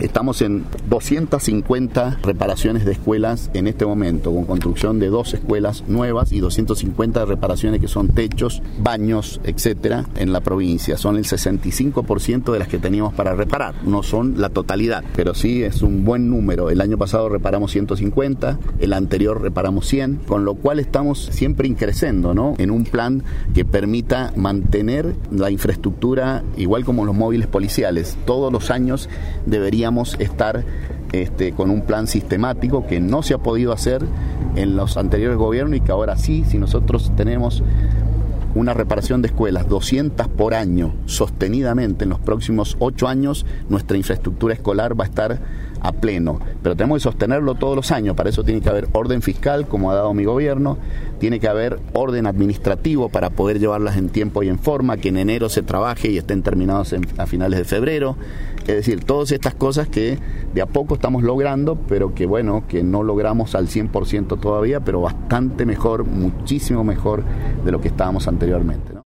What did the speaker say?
Estamos en 250 reparaciones de escuelas en este momento, con construcción de 2 escuelas nuevas y 250 reparaciones que son techos, baños, etcétera, en la provincia. Son el 65% de las que teníamos para reparar, no son la totalidad, pero sí es un buen número. El año pasado reparamos 150, el anterior reparamos 100, con lo cual estamos siempre increciendo, ¿no? En un plan que permita mantener la infraestructura igual como los móviles policiales. Todos los años deberíamos estar con un plan sistemático que no se ha podido hacer en los anteriores gobiernos y que ahora sí, si nosotros tenemos una reparación de escuelas, 200 por año, sostenidamente en los próximos 8 años, nuestra infraestructura escolar va a estar a pleno. Pero tenemos que sostenerlo todos los años. Para eso tiene que haber orden fiscal, como ha dado mi gobierno, tiene que haber orden administrativo para poder llevarlas en tiempo y en forma, que en enero se trabaje y estén terminados a finales de febrero. Es decir, todas estas cosas que de a poco estamos logrando, pero que bueno, que no logramos al 100% todavía, pero bastante mejor, muchísimo mejor de lo que estábamos anteriormente, ¿no?